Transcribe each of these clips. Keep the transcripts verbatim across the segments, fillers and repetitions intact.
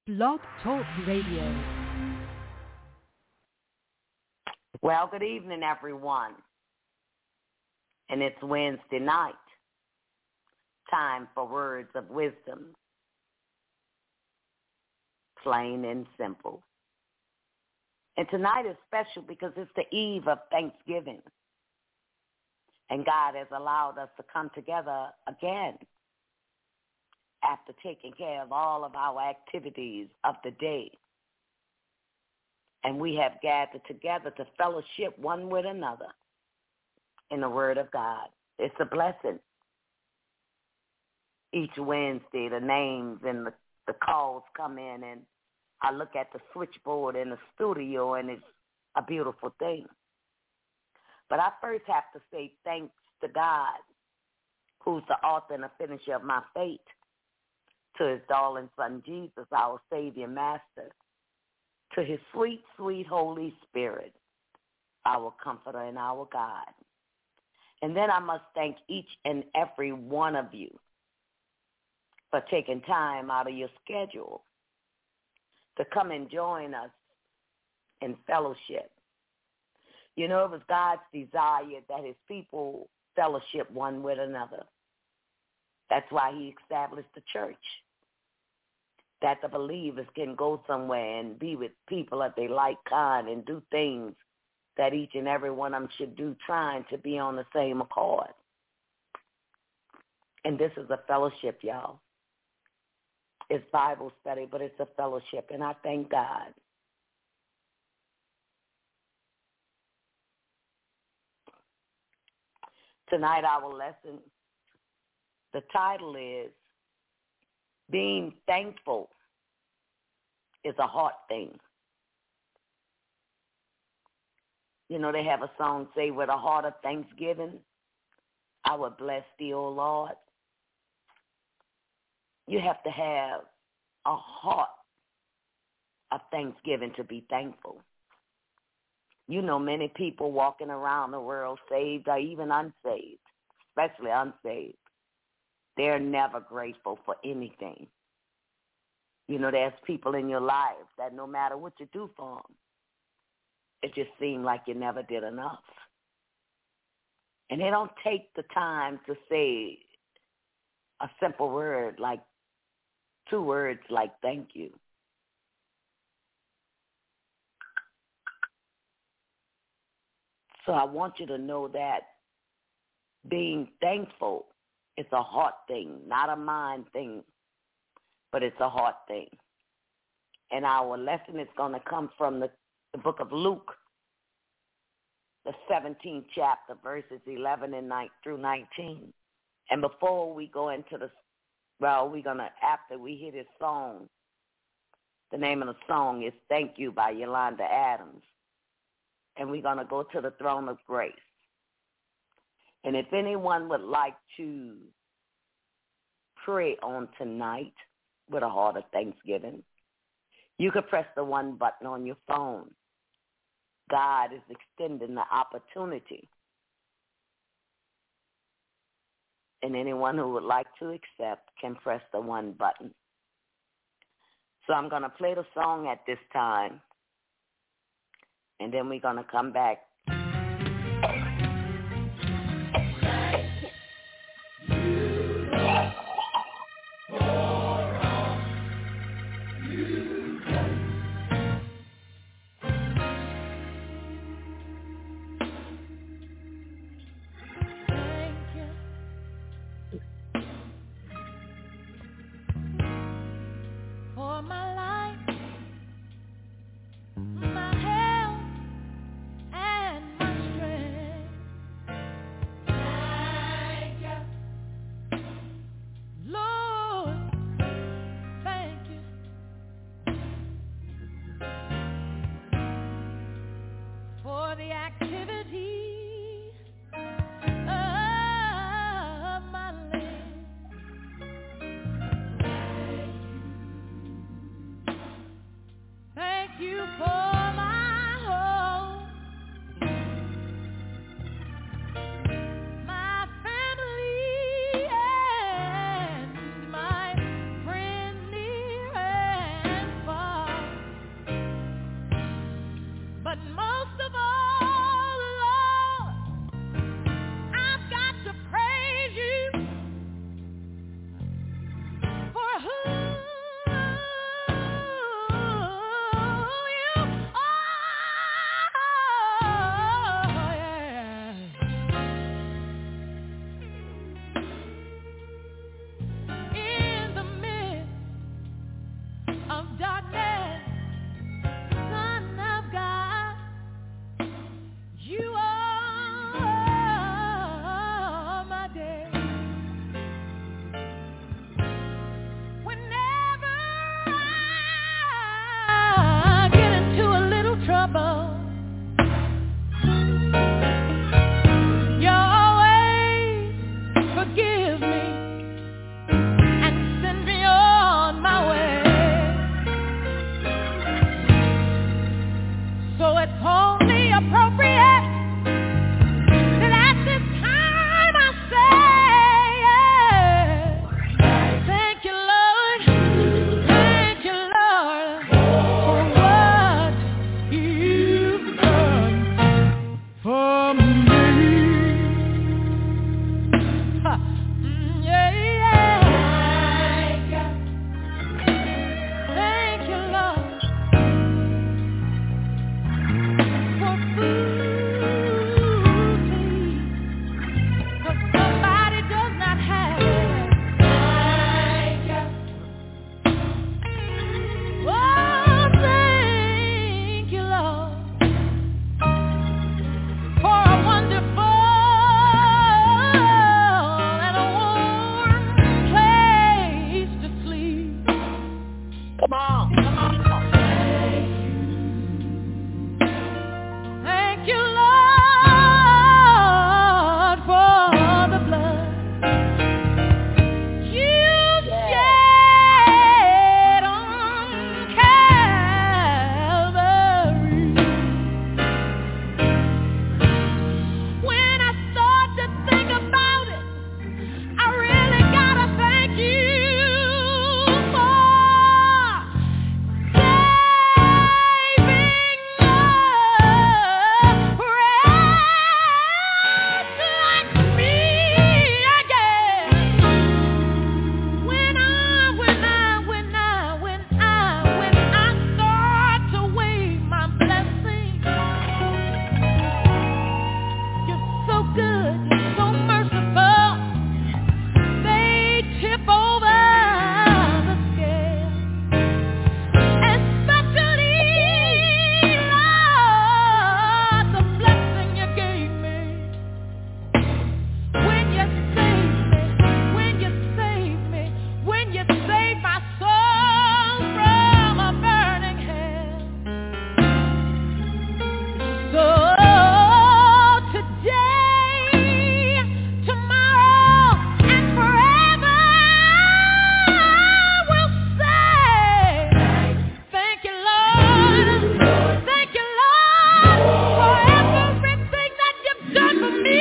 Blog Talk Radio. Well, good evening, everyone. And it's Wednesday night. Time for words of wisdom. Plain and simple. And tonight is special because it's the eve of Thanksgiving. And God has allowed us to come together again after taking care of all of our activities of the day. And we have gathered together to fellowship one with another in the Word of God. It's a blessing. Each Wednesday, the names and the, the calls come in, and I look at the switchboard in the studio, and it's a beautiful thing. But I first have to say thanks to God, who's the author and the finisher of my faith, to his darling son Jesus, our Savior Master, to his sweet, sweet Holy Spirit, our comforter and our God. And then I must thank each and every one of you for taking time out of your schedule to come and join us in fellowship. You know, it was God's desire that his people fellowship one with another. That's why he established the church, that the believers can go somewhere and be with people that they like kind and do things that each and every one of them should do, trying to be on the same accord. And this is a fellowship, y'all. It's Bible study, but it's a fellowship, and I thank God. Tonight, our lesson, the title is Being Thankful is a Hard Thing. You know, they have a song say, with a heart of thanksgiving, I will bless thee, O Lord. You have to have a heart of thanksgiving to be thankful. You know, many people walking around the world, saved or even unsaved, especially unsaved, they're never grateful for anything. You know, there's people in your life that no matter what you do for them, it just seems like you never did enough. And they don't take the time to say a simple word like, two words like thank you. So I want you to know that being thankful is a heart thing, not a mind thing, but it's a heart thing. And our lesson is going to come from the, the book of Luke, the seventeenth chapter, verses eleven and nine through nineteen. And before we go into the, well, we're going to, after we hear this song, the name of the song is Thank You by Yolanda Adams. And we're going to go to the throne of grace. And if anyone would like to pray on tonight with a heart of thanksgiving, you could press the one button on your phone. God is extending the opportunity. And anyone who would like to accept can press the one button. So I'm going to play the song at this time. And then we're going to come back. You for my home. of darkness, Son of God, you are my day. Whenever I get into a little trouble, you always forgive me and send me on my way. So it's only appropriate that at this time I say, thank you, Lord, thank you, Lord, for what you've done for me. Ha. Mm, yeah, yeah. Thank you, Lord, for food to eat, 'cause somebody does not have it. Oh, thank you, Lord, for a wonderful and a warm place to sleep. Come on, come on, come on. Thank you, Lord, for the blood you shed on Calvary. When I start to think about it, I really gotta thank you for saving a wretch like me again. When I, when I, when I, when I, when I start to weigh my blessings, you're so good, you're so merciful, they tip over the scale. Especially, Lord, the blessing you gave me when you saved me, when you saved me, when you saved my soul from a burning hell. So today, tomorrow, and forever, I will say, thank you, Lord, thank you, Lord, for everything that you've done for me.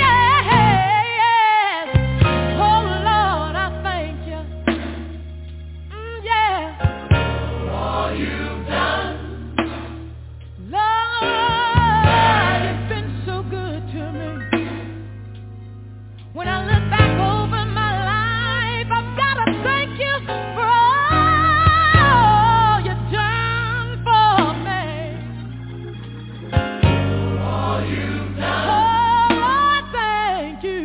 Yes. Oh, Lord, I thank you. Mm, yeah. All you've done. Lord, you've been so good to me. When I look back over my life, I've got to thank you for all you've done for me. All you've done. Oh, Lord, thank you.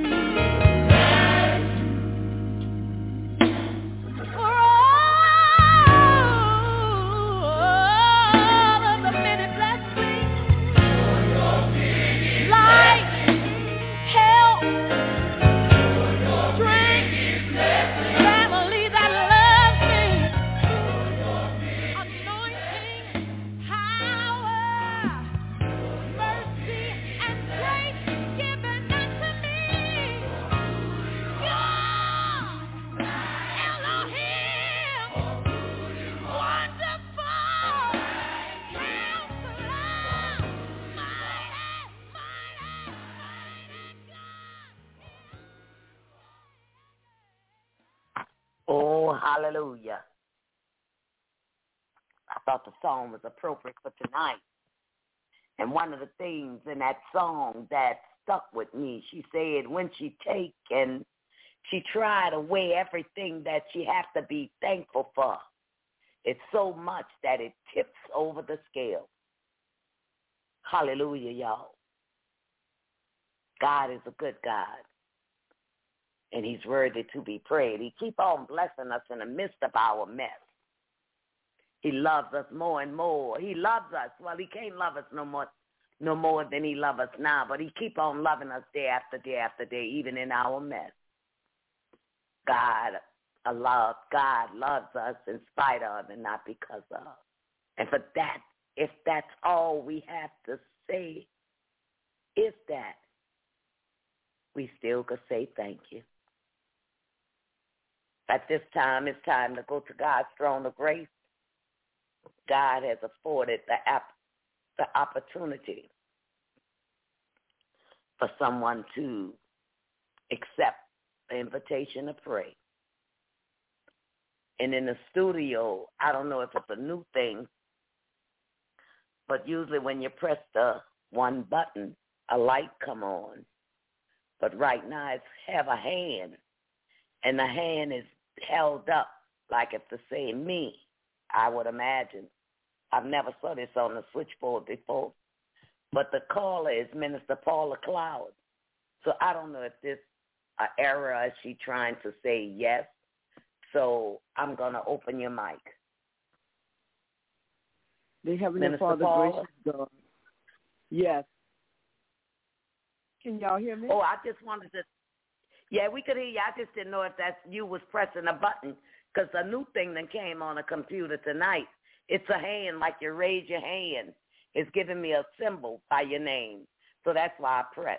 For all of the many blessings, life, health, strength, family that loves me, anointing, power, mercy, and grace given unto me. God, Elohim, wonderful Counselor, mighty, mighty, mighty God. Oh, hallelujah. I thought the song was appropriate for tonight. And one of the things in that song that stuck with me, she said when she take and she try to weigh everything that she has to be thankful for, it's so much that it tips over the scale. Hallelujah, y'all. God is a good God, and he's worthy to be praised. He keep on blessing us in the midst of our mess. He loves us more and more. He loves us. Well, he can't love us no more, no more than he loves us now, but he keep on loving us day after day after day, even in our mess. God, a love, God loves us in spite of and not because of. And for that, if that's all we have to say, if that, we still could say thank you. At this time, it's time to go to God's throne of grace. God has afforded the, app, the opportunity for someone to accept the invitation to pray. And in the studio, I don't know if it's a new thing, but usually when you press the one button, a light come on. But right now it's have a hand, and the hand is held up like if to say me, I would imagine. I've never saw this on the switchboard before. But the caller is Minister Paula Cloud. So I don't know if this an error, is she trying to say yes? So I'm going to open your mic. The Heavenly Minister Father, Paula? gracious God. Yes. Can y'all hear me? Oh, I just wanted to, yeah, we could hear you. I just didn't know if that's you was pressing a button, because a new thing that came on a computer tonight, it's a hand, like you raise your hand. It's giving me a symbol by your name. So that's why I pressed.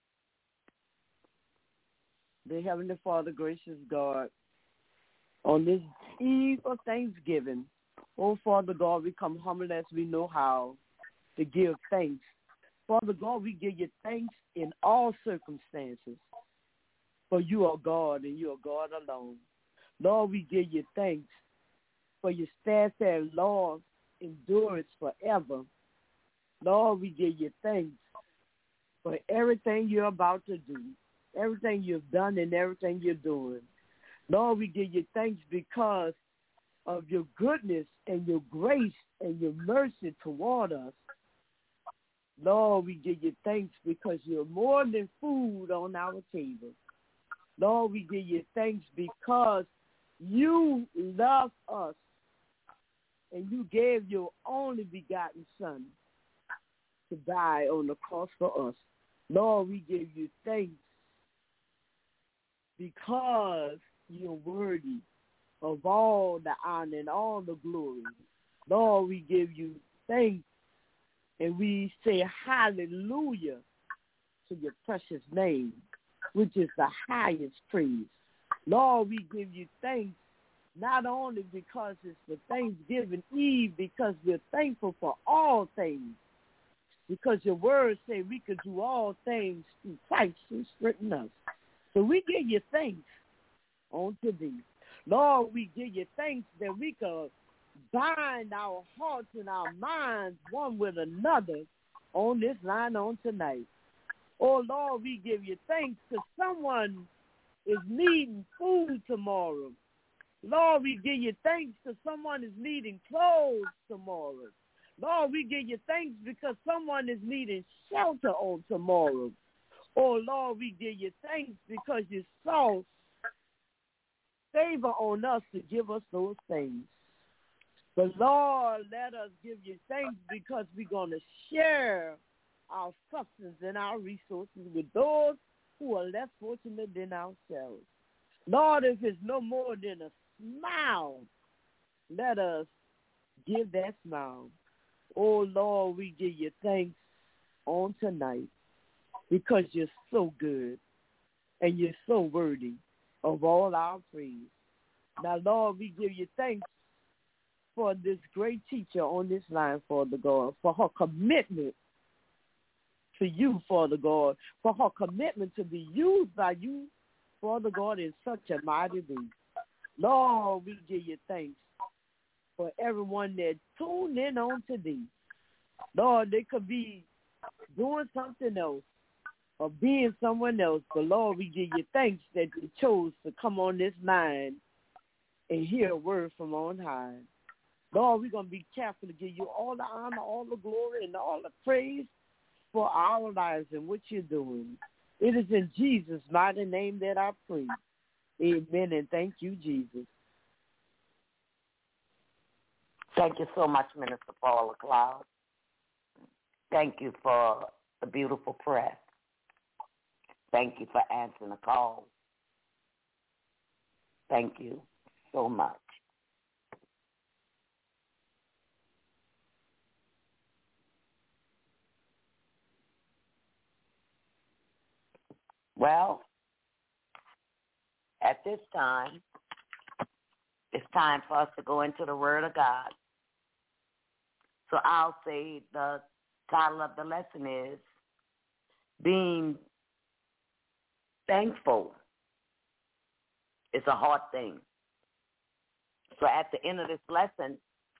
The Heavenly Father, gracious God, on this eve of Thanksgiving, oh, Father God, we come humble as we know how to give thanks. Father God, we give you thanks in all circumstances, for you are God and you are God alone. Lord, we give you thanks for your steadfast love endurance forever. Lord, we give you thanks for everything you're about to do, everything you've done and everything you're doing. Lord, we give you thanks because of your goodness and your grace and your mercy toward us. Lord, we give you thanks because you're more than food on our table. Lord, we give you thanks because you love us and you gave your only begotten Son to die on the cross for us. Lord, we give you thanks because you're worthy of all the honor and all the glory. Lord, we give you thanks and we say hallelujah to your precious name, which is the highest praise. Lord, we give you thanks not only because it's the Thanksgiving Eve, because we're thankful for all things, because your words say we could do all things through Christ who strengthens us. So we give you thanks on today. Lord, we give you thanks that we could bind our hearts and our minds one with another on this line on tonight. Oh, Lord, we give you thanks because someone is needing food tomorrow. Lord, we give you thanks because someone is needing clothes tomorrow. Lord, we give you thanks because someone is needing shelter on tomorrow. Oh, Lord, we give you thanks because you saw favor on us to give us those things. But, Lord, let us give you thanks because we're going to share our substance and our resources with those who are less fortunate than ourselves. Lord, if it's no more than a smile, let us give that smile. Oh, Lord, we give you thanks on tonight because you're so good and you're so worthy of all our praise. Now, Lord, we give you thanks for this great teacher on this line, Father God, for her commitment to you, Father God, for her commitment to be used by you, Father God, in such a mighty way. Lord, we give you thanks for everyone that tuned in on today. Lord, they could be doing something else or being someone else, but Lord, we give you thanks that you chose to come on this line and hear a word from on high. Lord, we're going to be careful to give you all the honor, all the glory, and all the praise for our lives and what you're doing. It is in Jesus' mighty name that I pray. Amen, and thank you, Jesus. Thank you so much, Minister Paula Cloud. Thank you for the beautiful prayer. Thank you for answering the call. Thank you so much. Well, at this time, it's time for us to go into the Word of God. So I'll say the title of the lesson is Being Thankful is a Hard Thing. So at the end of this lesson,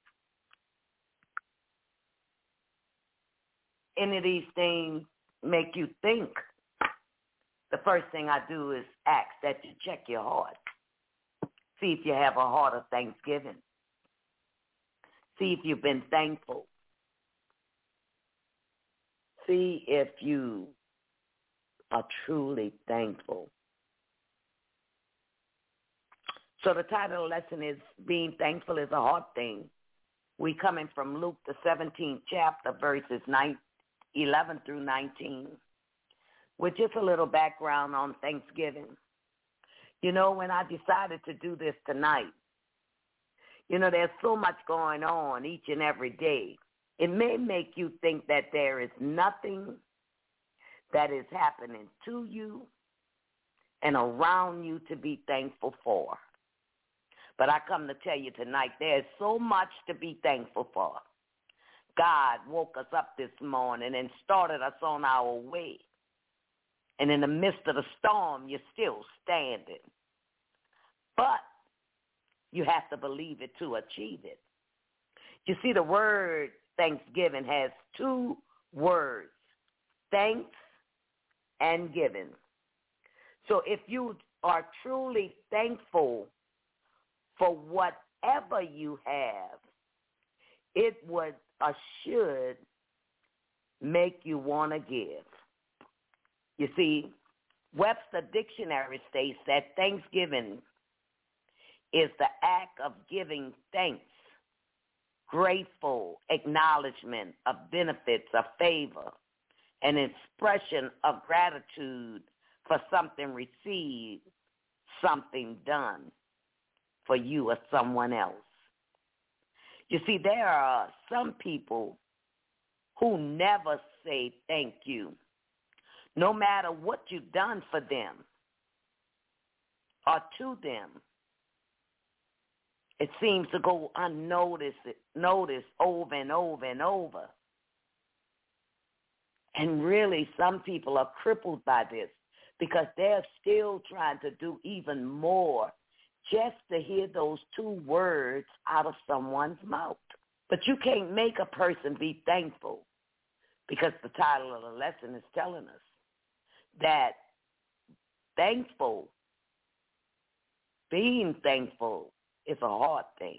any of these things make you think, the first thing I do is ask that you check your heart. See if you have a heart of thanksgiving. See if you've been thankful. See if you are truly thankful. So the title of the lesson is Being Thankful is a Hard Thing. We coming from Luke, the seventeenth chapter, verses eleven through nineteen, with just a little background on Thanksgiving. You know, when I decided to do this tonight, you know, there's so much going on each and every day. It may make you think that there is nothing that is happening to you and around you to be thankful for. But I come to tell you tonight, there's so much to be thankful for. God woke us up this morning and started us on our way. And in the midst of the storm, you're still standing. But you have to believe it to achieve it. You see, the word Thanksgiving has two words, thanks and giving. So if you are truly thankful for whatever you have, it would or should make you want to give. You see, Webster Dictionary states that thanksgiving is the act of giving thanks, grateful acknowledgement of benefits of favor, an expression of gratitude for something received, something done for you or someone else. You see, there are some people who never say thank you, no matter what you've done for them or to them. It seems to go unnoticed, noticed over and over and over. And really, some people are crippled by this because they're still trying to do even more just to hear those two words out of someone's mouth. But you can't make a person be thankful because the title of the lesson is telling us that thankful, being thankful is a hard thing.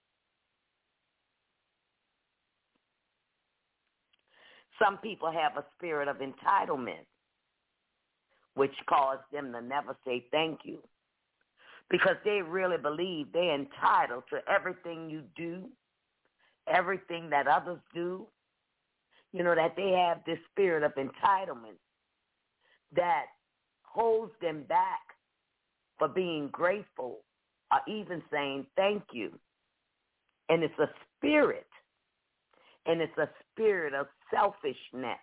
Some people have a spirit of entitlement, which causes them to never say thank you because they really believe they're entitled to everything you do, everything that others do. You know, that they have this spirit of entitlement that holds them back for being grateful or even saying thank you. And it's a spirit, and it's a spirit of selfishness,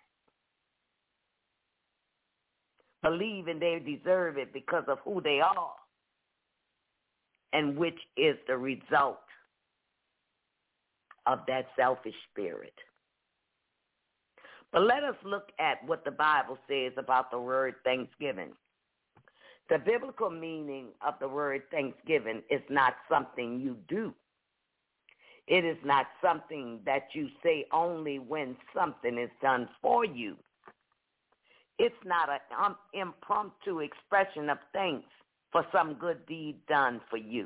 believing they deserve it because of who they are, and which is the result of that selfish spirit. But let us look at what the Bible says about the word thanksgiving. The biblical meaning of the word thanksgiving is not something you do. It is not something that you say only when something is done for you. It's not an um, impromptu expression of thanks for some good deed done for you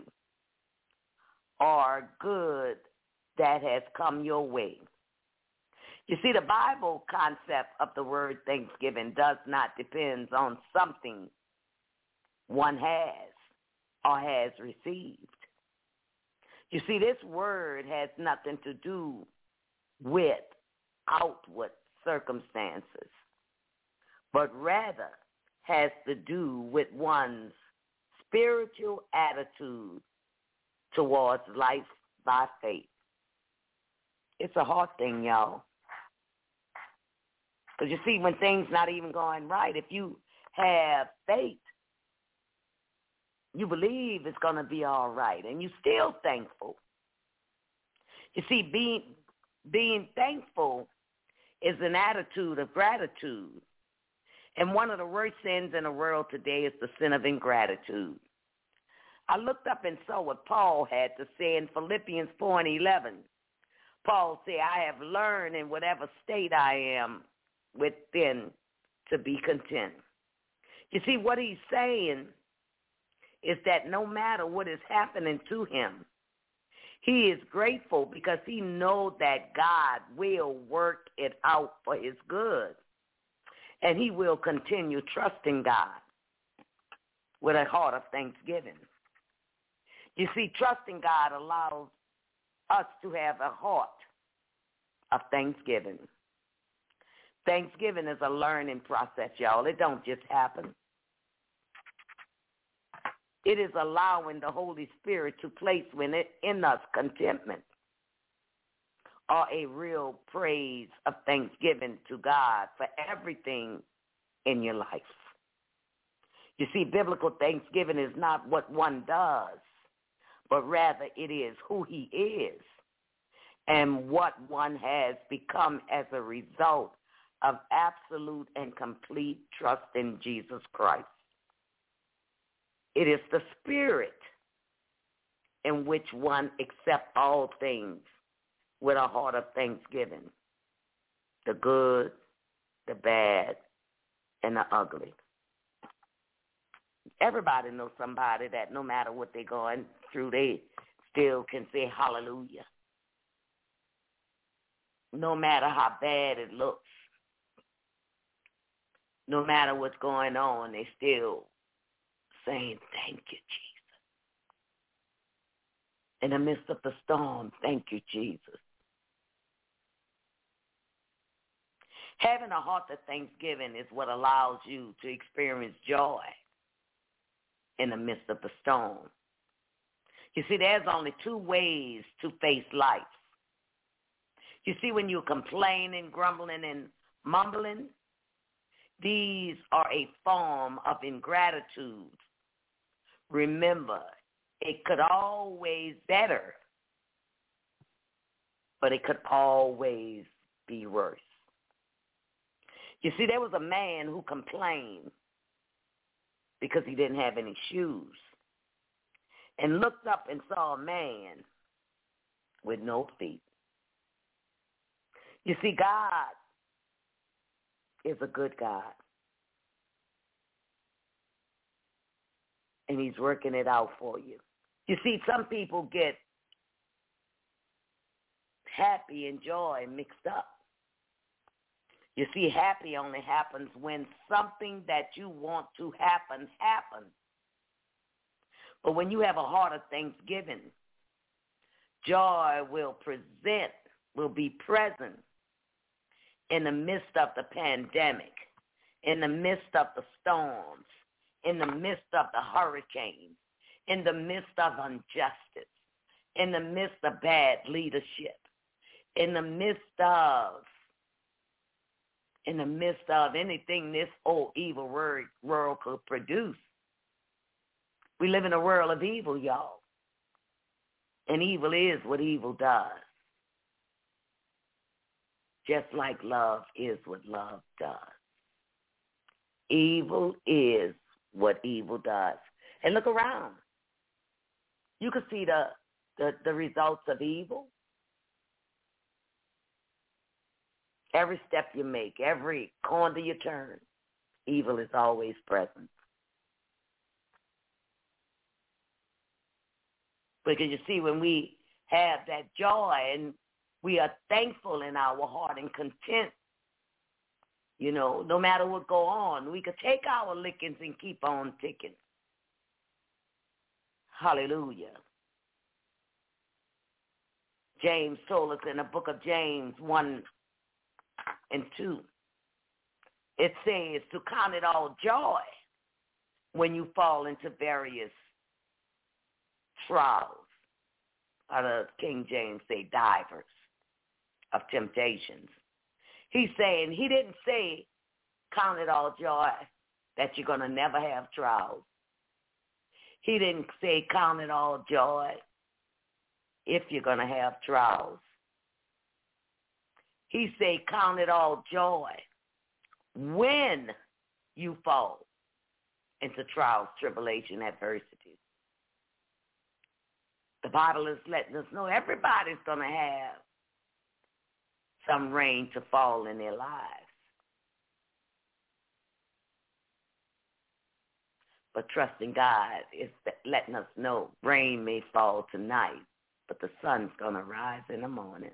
or good that has come your way. You see, the Bible concept of the word thanksgiving does not depend on something one has or has received. You see, this word has nothing to do with outward circumstances, but rather has to do with one's spiritual attitude towards life by faith. It's a hard thing, y'all. Because you see, when things not even going right, if you have faith, you believe it's going to be all right, and you're still thankful. You see, being being thankful is an attitude of gratitude. And one of the worst sins in the world today is the sin of ingratitude. I looked up and saw what Paul had to say in Philippians four and eleven. Paul said, I have learned in whatever state I am within to be content. You see, what he's saying is that no matter what is happening to him, he is grateful because he knows that God will work it out for his good. And he will continue trusting God with a heart of thanksgiving. You see, trusting God allows us to have a heart of thanksgiving. Thanksgiving is a learning process, y'all. It don't just happen. It is allowing the Holy Spirit to place in us contentment or a real praise of thanksgiving to God for everything in your life. You see, biblical thanksgiving is not what one does, but rather it is who he is and what one has become as a result of absolute and complete trust in Jesus Christ. It is the spirit in which one accepts all things with a heart of thanksgiving, the good, the bad, and the ugly. Everybody knows somebody that no matter what they're going through, they still can say hallelujah. No matter how bad it looks, no matter what's going on, they still saying, thank you, Jesus. In the midst of the storm, thank you, Jesus. Having a heart of thanksgiving is what allows you to experience joy in the midst of the storm. You see, there's only two ways to face life. You see, when you're complaining, grumbling, and mumbling, these are a form of ingratitude. Remember, it could always better, but it could always be worse. You see, there was a man who complained because he didn't have any shoes and looked up and saw a man with no feet. You see, God is a good God. And he's working it out for you. You see, some people get happy and joy mixed up. You see, happy only happens when something that you want to happen happens. But when you have a heart of thanksgiving, joy will present, will be present in the midst of the pandemic, in the midst of the storms, in the midst of the hurricanes, in the midst of injustice, in the midst of bad leadership, in the midst of, in the midst of anything this old evil world, world could produce. We live in a world of evil, y'all. And evil is what evil does. Just like love is what love does. Evil is what evil does. And look around. You can see the, the, the results of evil. Every step you make, every corner you turn, evil is always present. Because you see, when we have that joy and we are thankful in our heart and content, you know, no matter what go on, we could take our lickings and keep on ticking. Hallelujah. James told us in the book of James one and two. It says to count it all joy when you fall into various trials. Or the King James say divers of temptations. He's saying, he didn't say count it all joy that you're going to never have trials. He didn't say count it all joy if you're going to have trials. He said count it all joy when you fall into trials, tribulation, adversity. The Bible is letting us know everybody's going to have some rain to fall in their lives. But trusting God is letting us know rain may fall tonight, but the sun's going to rise in the morning.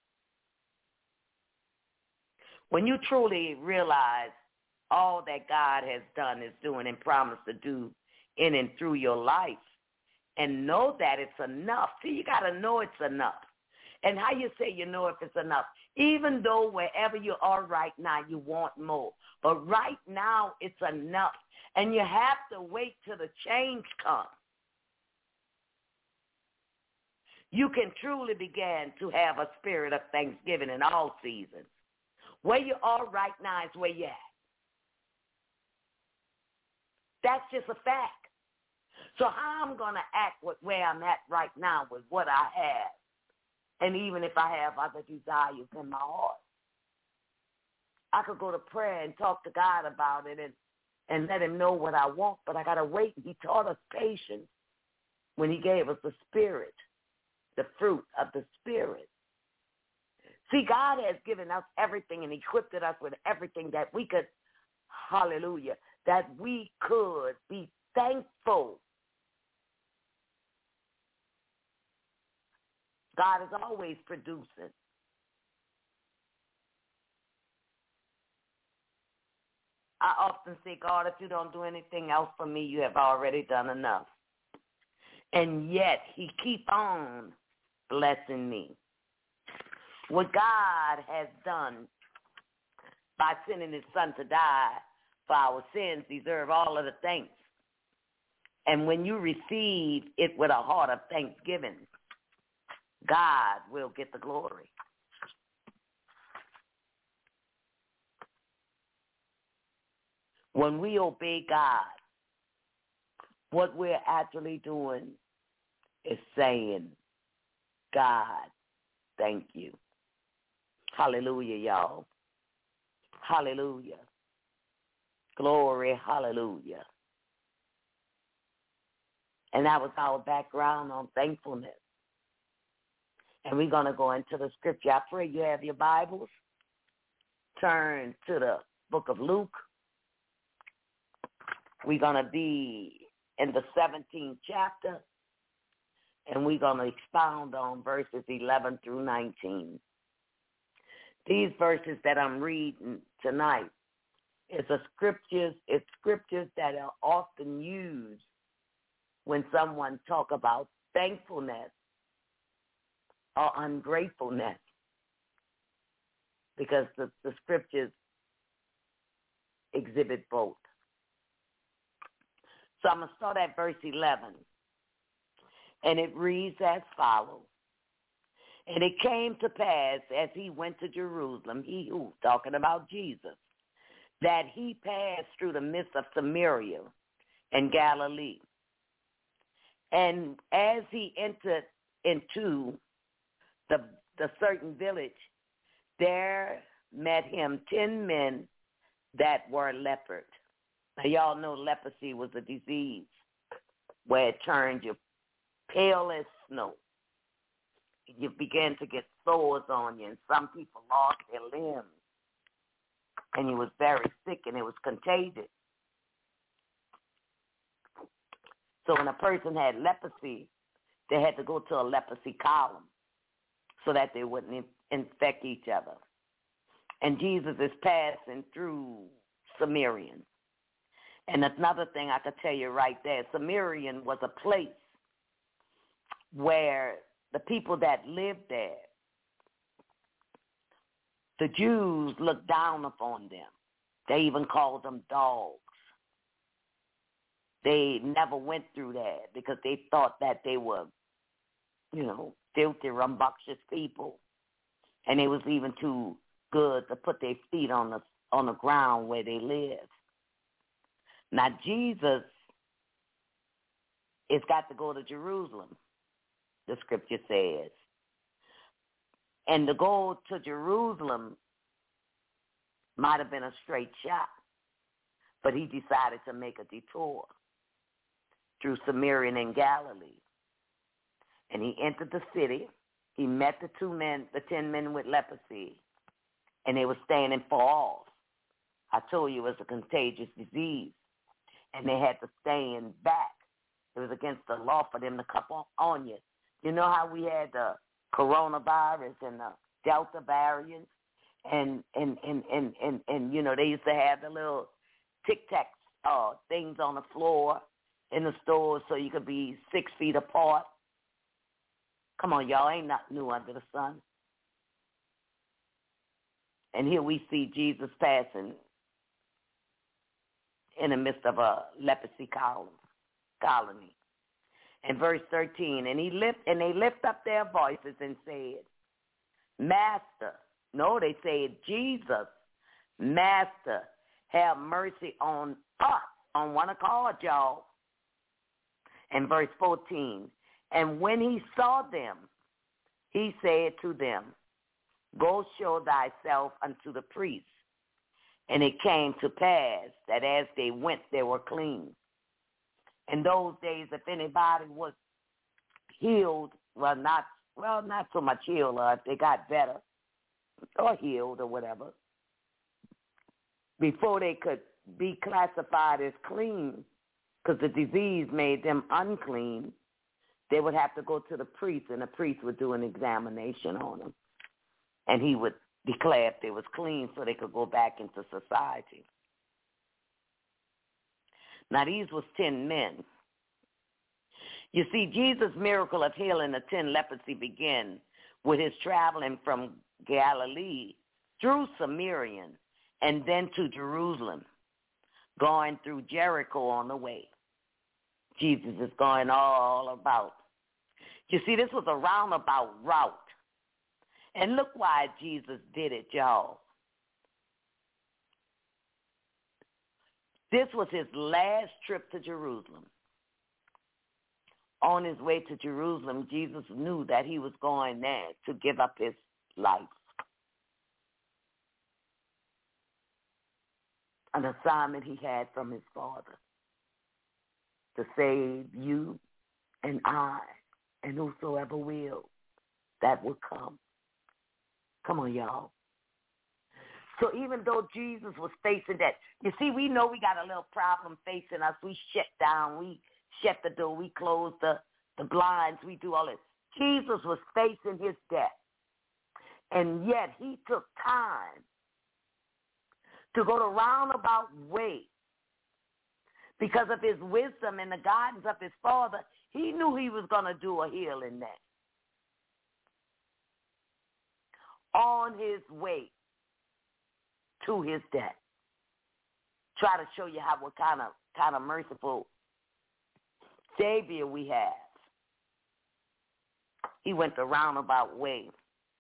When you truly realize all that God has done, is doing, and promised to do in and through your life, and know that it's enough. See, you got to know it's enough. And how you say you know if it's enough? Even though wherever you are right now, you want more. But right now, it's enough. And you have to wait till the change comes. You can truly begin to have a spirit of thanksgiving in all seasons. Where you are right now is where you're at. That's just a fact. So how I'm going to act with where I'm at right now with what I have, and even if I have other desires in my heart, I could go to prayer and talk to God about it and, and let him know what I want, but I got to wait. He taught us patience when he gave us the Spirit, the fruit of the Spirit. See, God has given us everything and equipped us with everything that we could, hallelujah, that we could be thankful. God is always producing. I often say, God, if you don't do anything else for me, you have already done enough. And yet he keep on blessing me. What God has done by sending his son to die for our sins deserve all of the thanks. And when you receive it with a heart of thanksgiving, God will get the glory. When we obey God, what we're actually doing is saying, God, thank you. Hallelujah, y'all. Hallelujah. Glory, hallelujah. And that was our background on thankfulness. And we're going to go into the scripture. I pray you have your Bibles. Turn to the book of Luke. We're going to be in the seventeenth chapter, and we're going to expound on verses eleven through nineteen. These verses that I'm reading tonight is a scriptures, it's scriptures that are often used when someone talk about thankfulness or ungratefulness, because the, the scriptures exhibit both. So I'm going to start at verse eleven, and it reads as follows. And it came to pass as he went to Jerusalem, he who, talking about Jesus, that he passed through the midst of Samaria and Galilee. And as he entered into the, the certain village, there met him ten men that were leopard. Now, y'all know leprosy was a disease where it turned you pale as snow. You began to get sores on you, and some people lost their limbs. And you was very sick, and it was contagious. So when a person had leprosy, they had to go to a leprosy column so that they wouldn't in- infect each other. And Jesus is passing through Samarian. And another thing I could tell you right there, Samarian was a place where the people that lived there, the Jews looked down upon them. They even called them dogs. They never went through that because they thought that they were, you know, filthy, rambunctious people. And it was even too good to put their feet on the on the ground where they live. Now, Jesus has got to go to Jerusalem, the scripture says. And to go to Jerusalem might have been a straight shot, but he decided to make a detour through Samaria and Galilee. And he entered the city. He met the two men, the ten men with leprosy, and they were standing far off. I told you it was a contagious disease, and they had to stand back. It was against the law for them to come on you. You know how we had the coronavirus and the Delta variants, and and and and and, and you know they used to have the little tic tac uh, things on the floor in the stores so you could be six feet apart. Come on, y'all, ain't nothing new under the sun. And here we see Jesus passing in the midst of a leprosy colony. In verse thirteen, and he lift and they lift up their voices and said, Master, no, they said, Jesus, Master, have mercy on us, on one accord, y'all. And verse fourteen, and when he saw them, he said to them, Go show thyself unto the priests. And it came to pass that as they went, they were clean. In those days, if anybody was healed, well, not well, not so much healed, or if they got better or healed or whatever, before they could be classified as clean, because the disease made them unclean, they would have to go to the priest, and the priest would do an examination on them, and he would declare if they was clean so they could go back into society. Now, these was ten men. You see, Jesus' miracle of healing the ten leprosy began with his traveling from Galilee through Samaria and then to Jerusalem, going through Jericho on the way. Jesus is going all about. You see, this was a roundabout route. And look why Jesus did it, y'all. This was his last trip to Jerusalem. On his way to Jerusalem, Jesus knew that he was going there to give up his life. An assignment he had from his Father to save you and I and whosoever will that will come. Come on, y'all. So even though Jesus was facing that, you see, we know we got a little problem facing us. We shut down. We shut the door. We close the, the blinds. We do all this. Jesus was facing his death. And yet he took time to go the roundabout way. Because of his wisdom and the guidance of his Father, he knew he was going to do a healing there. On his way to his death. Try to show you how what kind of kind of merciful Savior we have. He went the roundabout way.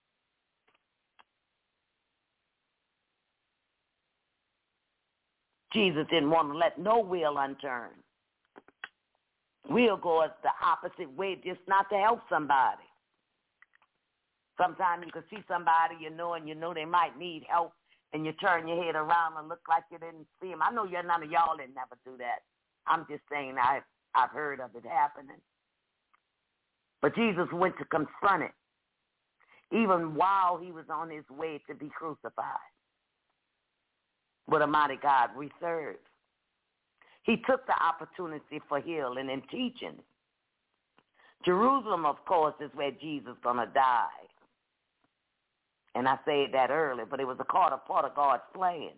Jesus didn't want to let no wheel unturned. We'll go the opposite way just not to help somebody. Sometimes you can see somebody you know and you know they might need help, and you turn your head around and look like you didn't see him. I know you're none of y'all that never do that. I'm just saying I've, I've heard of it happening. But Jesus went to confront it, even while he was on his way to be crucified. What a mighty God we serve. He took the opportunity for healing and teaching. Jerusalem, of course, is where Jesus is going to die. And I said that earlier, but it was a part of, part of God's plan.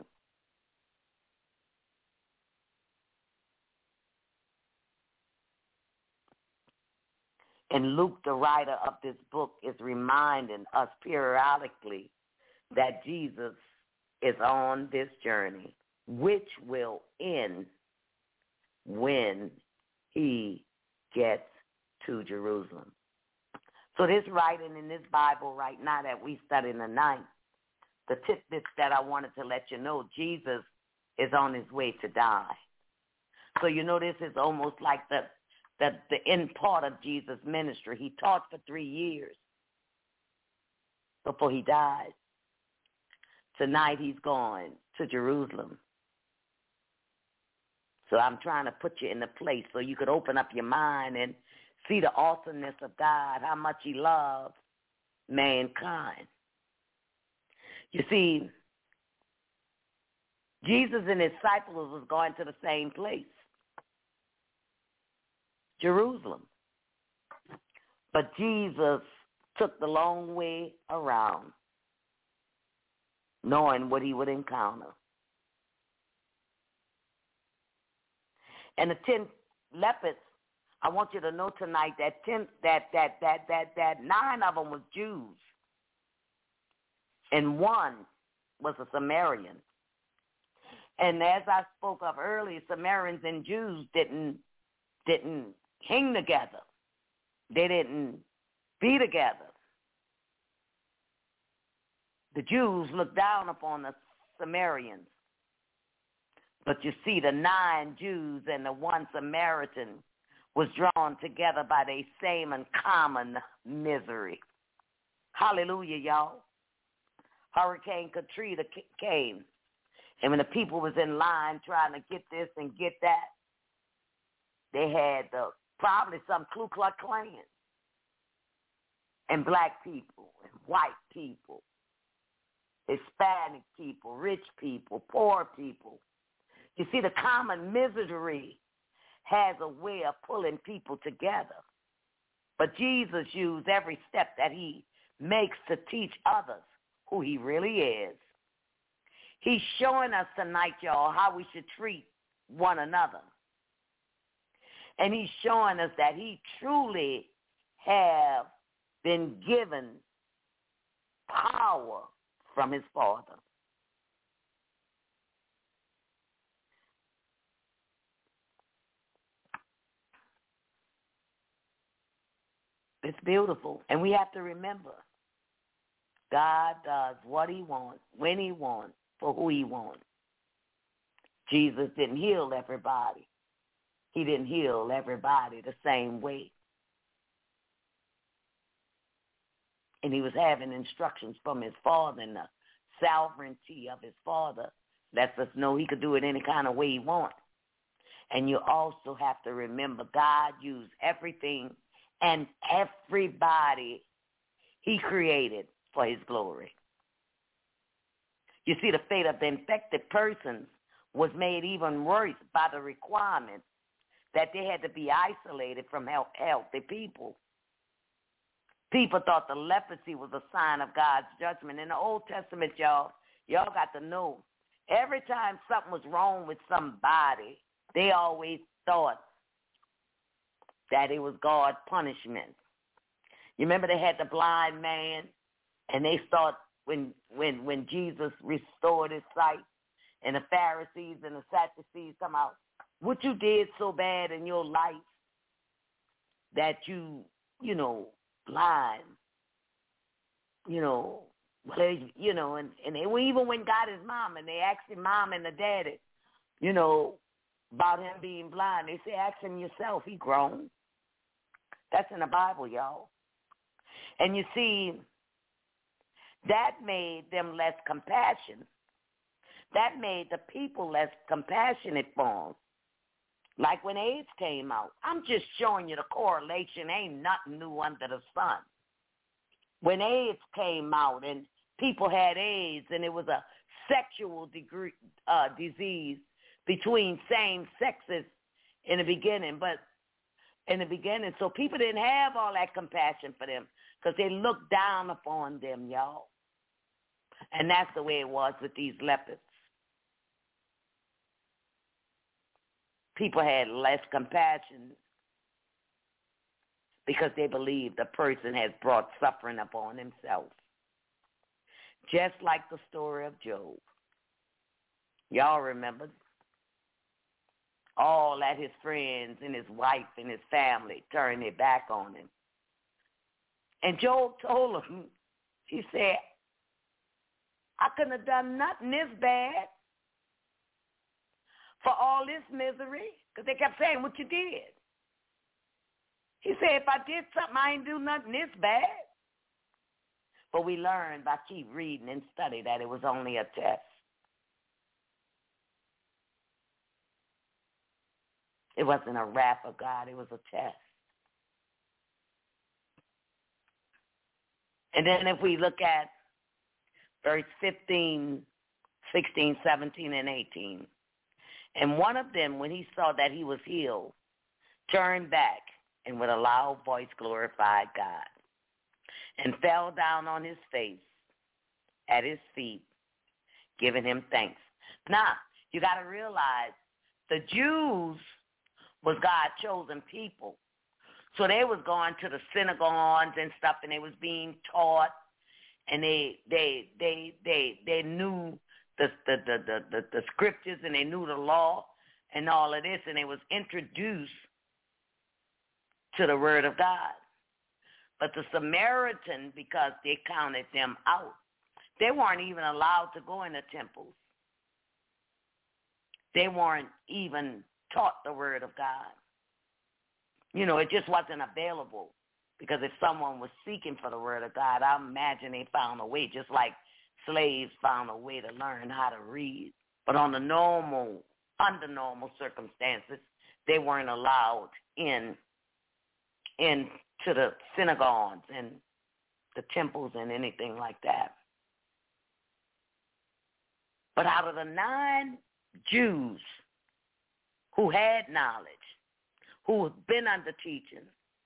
And Luke, the writer of this book, is reminding us periodically that Jesus is on this journey, which will end when he gets to Jerusalem. So this writing in this Bible right now that we study tonight, the tidbits that I wanted to let you know, Jesus is on his way to die. So you know this is almost like the, the, the end part of Jesus' ministry. He taught for three years before he died. Tonight he's going to Jerusalem. So I'm trying to put you in the place so you could open up your mind and see the awesomeness of God, how much he loves mankind. You see, Jesus and his disciples was going to the same place, Jerusalem. But Jesus took the long way around, knowing what he would encounter. And the ten lepers, I want you to know tonight that ten, that that that that that nine of them was Jews, and one was a Samaritan. And as I spoke of earlier, Samaritans and Jews didn't didn't hang together. They didn't be together. The Jews looked down upon the Samaritans. But you see, the nine Jews and the one Samaritan was drawn together by the same and common misery. Hallelujah, y'all. Hurricane Katrina came, and when the people was in line trying to get this and get that, they had the, probably some Ku Klux Klan and black people and white people, Hispanic people, rich people, poor people. You see, the common misery has a way of pulling people together. But Jesus used every step that he makes to teach others who he really is. He's showing us tonight, y'all, how we should treat one another. And he's showing us that he truly have been given power from his Father. It's beautiful. And we have to remember, God does what he wants, when he wants, for who he wants. Jesus didn't heal everybody. He didn't heal everybody the same way. And he was having instructions from his Father, and the sovereignty of his Father lets us know he could do it any kind of way he wants. And you also have to remember, God used everything and everybody he created for his glory. You see, the fate of the infected persons was made even worse by the requirement that they had to be isolated from healthy people. People thought the leprosy was a sign of God's judgment. In the Old Testament, y'all, y'all got to know, every time something was wrong with somebody, they always thought that it was God's punishment. You remember they had the blind man, and they thought when when when Jesus restored his sight, and the Pharisees and the Sadducees come out, what you did so bad in your life that you, you know, blind, you know, well, you know, and, and they even when got his mom, and they asked his mom and the daddy, you know, about him being blind. They say, ask him yourself, he grown. That's in the Bible, y'all. And you see, that made them less compassionate. That made the people less compassionate for them. Like when AIDS came out. I'm just showing you the correlation. Ain't nothing new under the sun. When AIDS came out and people had AIDS and it was a sexual degree, uh, disease between same sexes in the beginning, but in the beginning, so people didn't have all that compassion for them because they looked down upon them, y'all. And that's the way it was with these lepers. People had less compassion because they believe the person has brought suffering upon himself. Just like the story of Job. Y'all remember? All that his friends and his wife and his family turned their back on him. And Job told him, he said, I couldn't have done nothing this bad for all this misery, because they kept saying what you did. He said, if I did something, I ain't do nothing this bad. But we learned by keep reading and study that it was only a test. It wasn't a wrath of God. It was a test. And then if we look at verse fifteen, sixteen, seventeen, and eighteen, and one of them, when he saw that he was healed, turned back and with a loud voice glorified God and fell down on his face at his feet, giving him thanks. Now, you got to realize the Jews was God's chosen people. So they was going to the synagogues and stuff, and they was being taught, and they they they they they knew the the the the, the, the scriptures, and they knew the law and all of this, and they was introduced to the word of God. But the Samaritan, because they counted them out, they weren't even allowed to go in the temples. They weren't even taught the word of God. You know, it just wasn't available, because if someone was seeking for the word of God, I imagine they found a way, just like slaves found a way to learn how to read. But on the normal, under normal circumstances, they weren't allowed in into the synagogues and the temples and anything like that. But out of the nine Jews who had knowledge, who had been under teaching,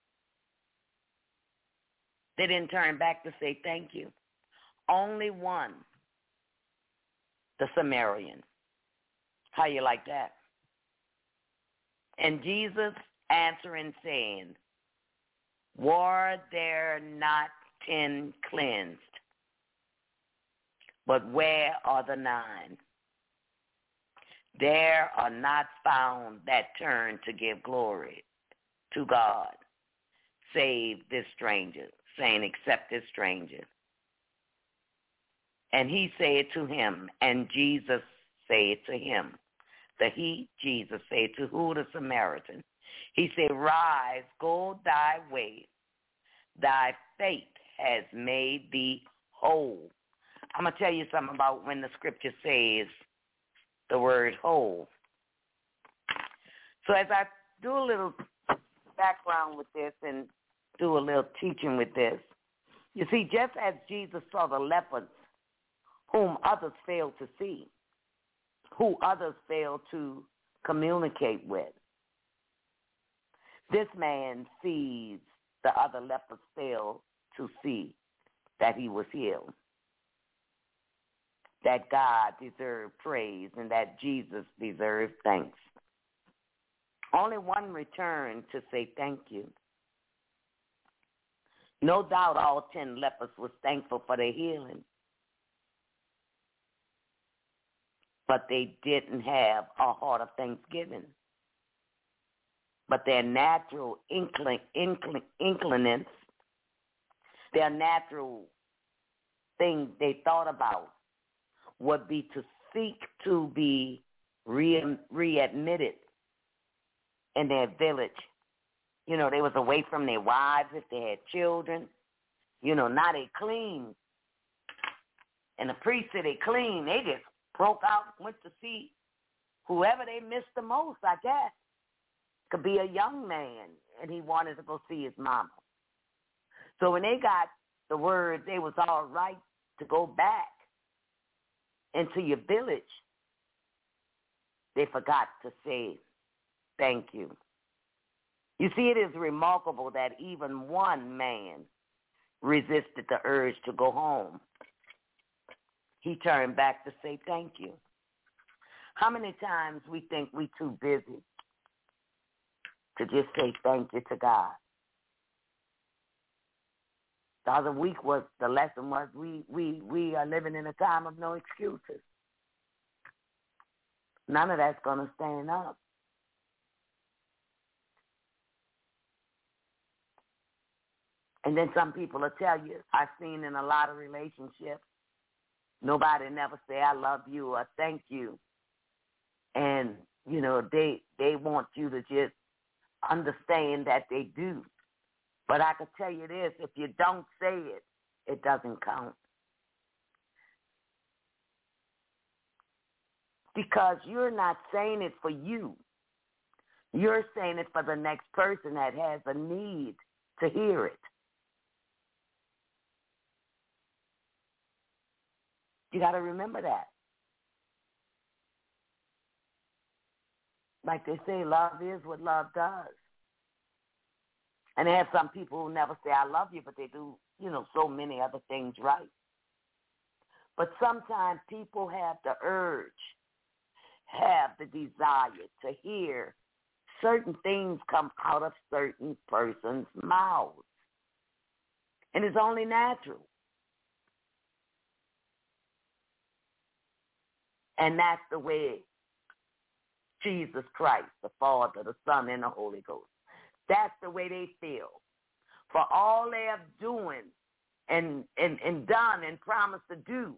they didn't turn back to say thank you. Only one, the Samaritan. How you like that? And Jesus answering, saying, were there not ten cleansed? But where are the nine? There are not found that turn to give glory to God, save this stranger, saying, except this stranger. And he said to him, and Jesus said to him, the he, Jesus, said to who? The Samaritan. He said, rise, go thy way. Thy faith has made thee whole. I'm going to tell you something about when the scripture says the word whole. So as I do a little background with this and do a little teaching with this, you see, just as Jesus saw the lepers whom others failed to see, who others failed to communicate with, this man sees the other lepers fail to see that he was healed, that God deserved praise and that Jesus deserved thanks. Only one returned to say thank you. No doubt all ten lepers was thankful for their healing, but they didn't have a heart of thanksgiving. But their natural inclin, inclin, inclinance, their natural thing they thought about would be to seek to be re, readmitted in their village. You know, they was away from their wives if they had children. You know, now they clean. And the priest said they clean. They just broke out, went to see whoever they missed the most, I guess. Could be a young man, and he wanted to go see his mama. So when they got the word they was all right to go back into your village, they forgot to say thank you. You see, it is remarkable that even one man resisted the urge to go home. He turned back to say thank you. How many times we think we too busy to just say thank you to God? The other week was, the lesson was, we, we, we are living in a time of no excuses. None of that's going to stand up. And then some people will tell you, I've seen in a lot of relationships, nobody never say, I love you or thank you. And, you know, they they want you to just understand that they do. But I can tell you this, if you don't say it, it doesn't count. Because you're not saying it for you. You're saying it for the next person that has a need to hear it. You got to remember that. Like they say, love is what love does. And they have some people who never say, I love you, but they do, you know, so many other things right. But sometimes people have the urge, have the desire to hear certain things come out of certain persons' mouths. And it's only natural. And that's the way Jesus Christ, the Father, the Son, and the Holy Ghost. That's the way they feel. For all they have doing and, and, and done and promised to do,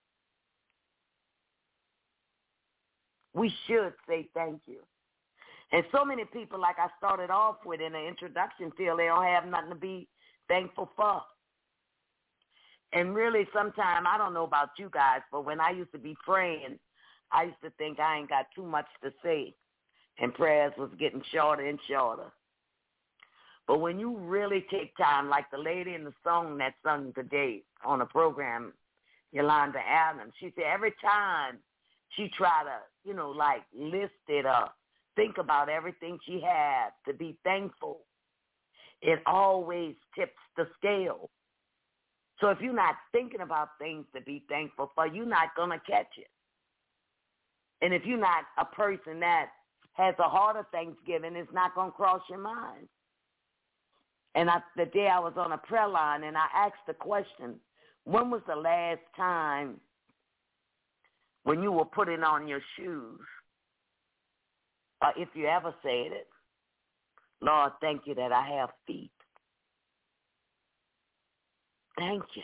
we should say thank you. And so many people, like I started off with in the introduction, feel they don't have nothing to be thankful for. And really, sometimes, I don't know about you guys, but when I used to be praying, I used to think I ain't got too much to say, and prayers was getting shorter and shorter. But when you really take time, like the lady in the song that sung today on the program, Yolanda Adams, she said every time she try to, you know, like list it up, think about everything she had to be thankful, it always tips the scale. So if you're not thinking about things to be thankful for, you're not going to catch it. And if you're not a person that has a heart of thanksgiving, it's not going to cross your mind. And I, the day I was on a prayer line and I asked the question, when was the last time when you were putting on your shoes, or if you ever said it, Lord, thank you that I have feet. Thank you.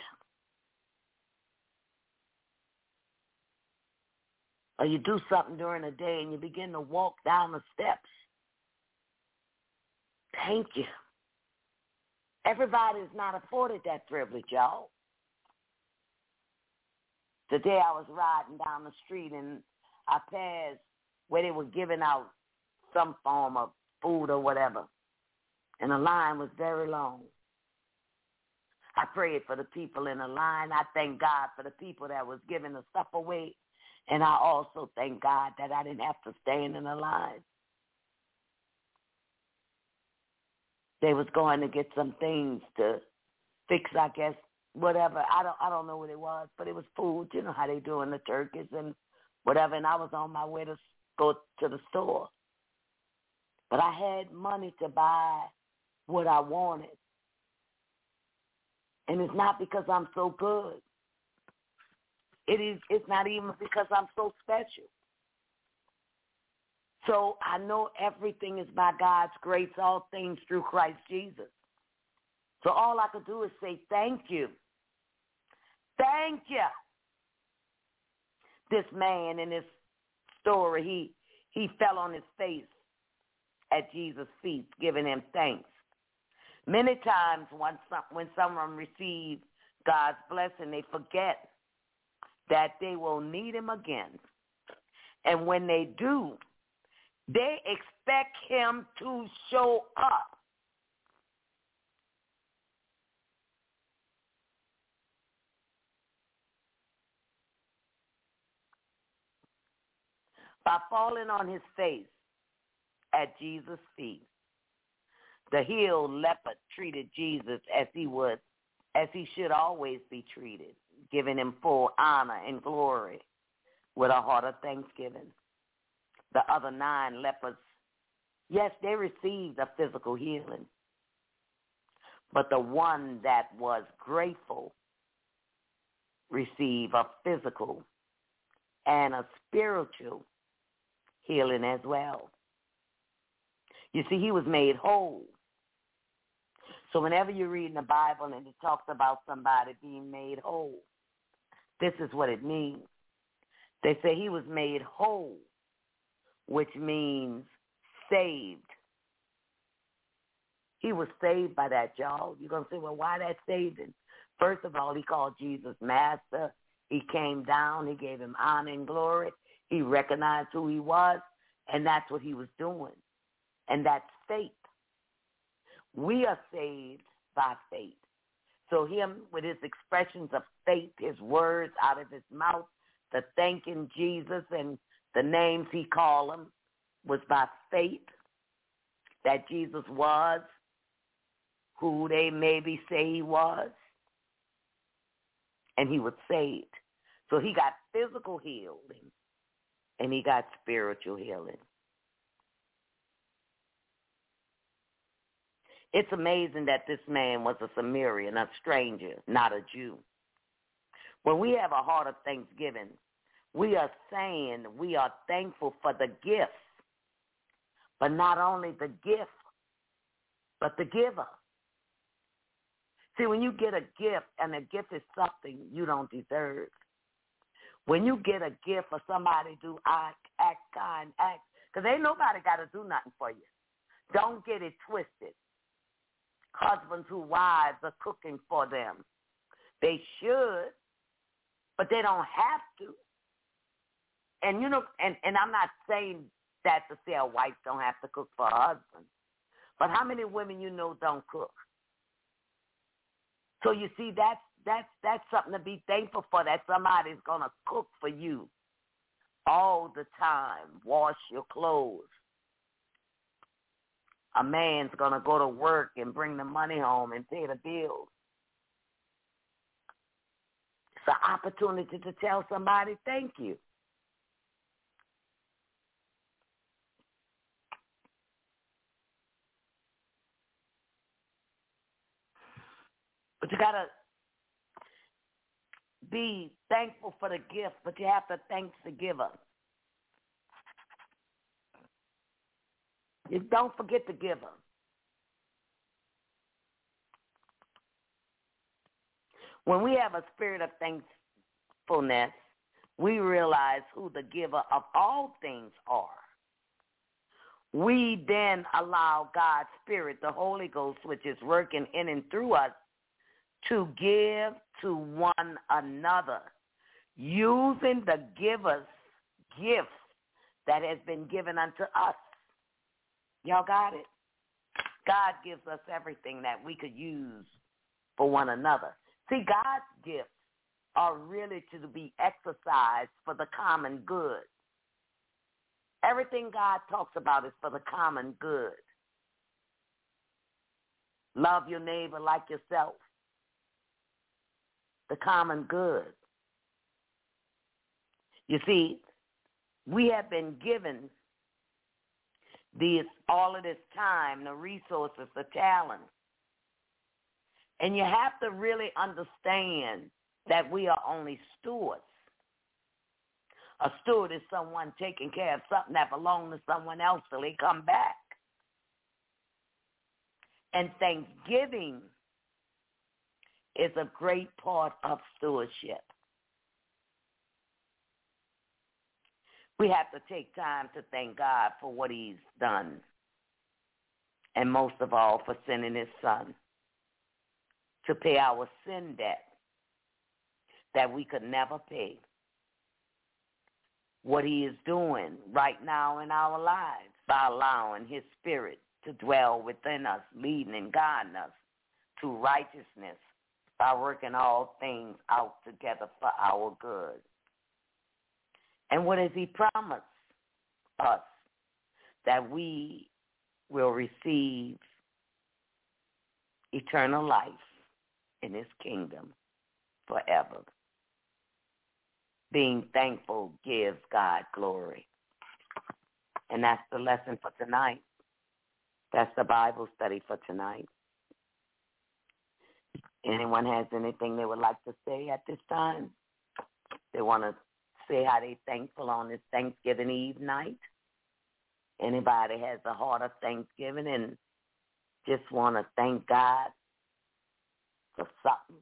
Or you do something during the day and you begin to walk down the steps. Thank you. Everybody's not afforded that privilege, y'all. Today I was riding down the street and I passed where they were giving out some form of food or whatever. And the line was very long. I prayed for the people in the line. I thank God for the people that was giving the stuff away. And I also thank God that I didn't have to stand in the line. They was going to get some things to fix, I guess, whatever. I don't I don't know what it was, but it was food. You know how they do in the turkeys and whatever. And I was on my way to go to the store. But I had money to buy what I wanted. And it's not because I'm so good. It is, it's not even because I'm so special. So I know everything is by God's grace, all things through Christ Jesus. So all I could do is say thank you. Thank you. This man in this story, he, he fell on his face at Jesus' feet, giving him thanks. Many times when, some, when someone receives God's blessing, they forget that they will need him again. And when they do, they expect him to show up. By falling on his face at Jesus' feet, the healed leper treated Jesus as he would, as he should always be treated, giving him full honor and glory with a heart of thanksgiving. The other nine lepers, yes, they received a physical healing, but the one that was grateful received a physical and a spiritual healing as well. You see, he was made whole. So whenever you read in the Bible and it talks about somebody being made whole, this is what it means. They say he was made whole, which means saved. He was saved by that, y'all. You're going to say, well, why that saved him? First of all, he called Jesus master. He came down. He gave him honor and glory. He recognized who he was, and that's what he was doing. And that's faith. We are saved by faith. So him, with his expressions of faith, his words out of his mouth, the thanking Jesus and the names he called him, was by faith that Jesus was who they maybe say he was, and he was saved. So he got physical healing, and he got spiritual healing. It's amazing that this man was a Samaritan, a stranger, not a Jew. When we have a heart of thanksgiving, we are saying we are thankful for the gifts, but not only the gift, but the giver. See, when you get a gift, and a gift is something you don't deserve. When you get a gift for somebody to act, act kind, act, because ain't nobody got to do nothing for you. Don't get it twisted. Husbands whose wives are cooking for them. They should, but they don't have to. And, you know, and, and I'm not saying that to say a wife don't have to cook for her husband. But how many women you know don't cook? So you see, that's, that's, that's something to be thankful for, that somebody's going to cook for you all the time, wash your clothes. A man's going to go to work and bring the money home and pay the bills. It's an opportunity to tell somebody thank you. But you got to be thankful for the gift, but you have to thank the giver. You don't forget the giver. When we have a spirit of thankfulness, we realize who the giver of all things are. We then allow God's Spirit, the Holy Ghost, which is working in and through us, to give to one another, using the giver's gifts that has been given unto us. Y'all got it? God gives us everything that we could use for one another. See, God's gifts are really to be exercised for the common good. Everything God talks about is for the common good. Love your neighbor like yourself. The common good. You see, we have been given these, all of this time, the resources, the talent. And you have to really understand that we are only stewards. A steward is someone taking care of something that belongs to someone else till they come back. And thanksgiving is a great part of stewardship. We have to take time to thank God for what he's done, and most of all for sending his son to pay our sin debt that we could never pay. What he is doing right now in our lives by allowing his Spirit to dwell within us, leading and guiding us to righteousness, by working all things out together for our good. And what has he promised us? That we will receive eternal life in his kingdom forever. Being thankful gives God glory. And that's the lesson for tonight. That's the Bible study for tonight. Anyone has anything they would like to say at this time? They want to say how they thankful on this Thanksgiving Eve night? Anybody has a heart of thanksgiving and just want to thank God for something?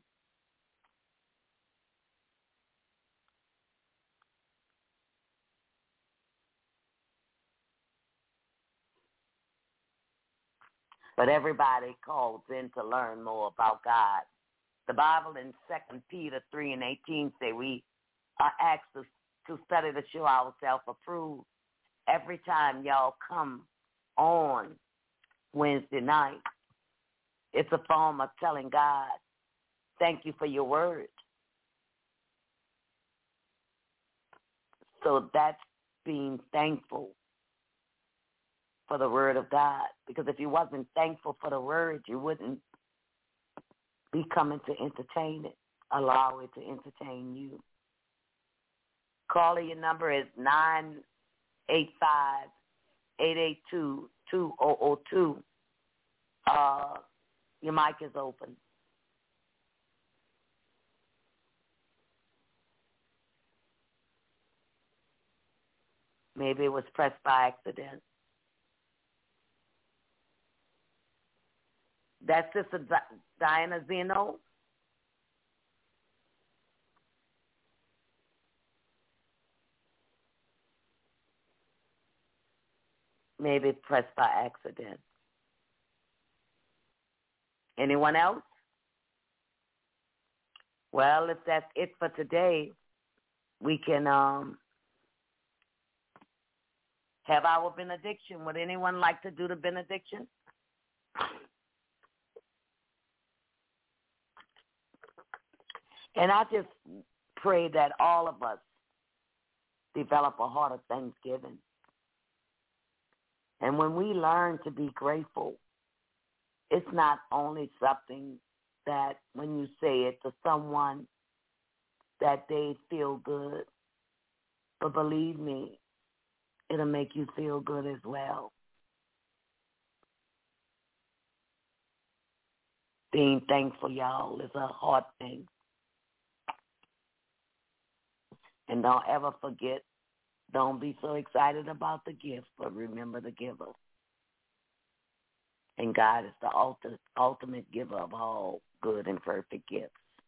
But everybody calls in to learn more about God. The Bible in Second Peter three and eighteen say we are asked to, to study to show ourselves approved every time y'all come on Wednesday night. It's a form of telling God, thank you for your word. So that's being thankful for the word of God. Because if you wasn't thankful for the word, you wouldn't be coming to entertain it, allow it to entertain you. Calling your number is nine eight five, eight eight two, two zero zero two. Uh, your mic is open. Maybe it was pressed by accident. That's Sister Diana Zeno. Maybe pressed by accident. Anyone else? Well, if that's it for today, we can um, have our benediction. Would anyone like to do the benediction? And I just pray that all of us develop a heart of thanksgiving. And when we learn to be grateful, it's not only something that when you say it to someone that they feel good, but believe me, it'll make you feel good as well. Being thankful, y'all, is a hard thing. And don't ever forget, don't be so excited about the gift, but remember the giver. And God is the ultimate, ultimate giver of all good and perfect gifts.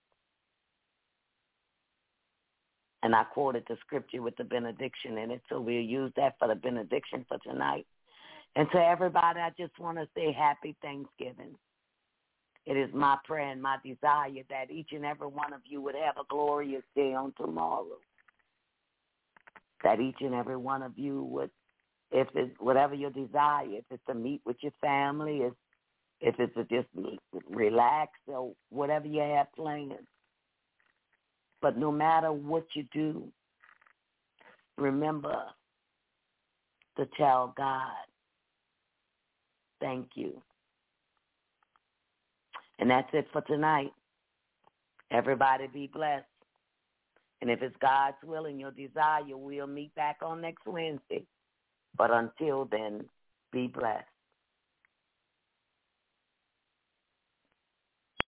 And I quoted the scripture with the benediction in it, so we'll use that for the benediction for tonight. And to everybody, I just want to say happy Thanksgiving. It is my prayer and my desire that each and every one of you would have a glorious day on tomorrow. That each and every one of you would, if it's whatever your desire, if it's to meet with your family, if, if it's to just relax or whatever you have planned. But no matter what you do, remember to tell God, thank you. And that's it for tonight. Everybody be blessed. And if it's God's will and your desire, we'll meet back on next Wednesday. But until then, be blessed.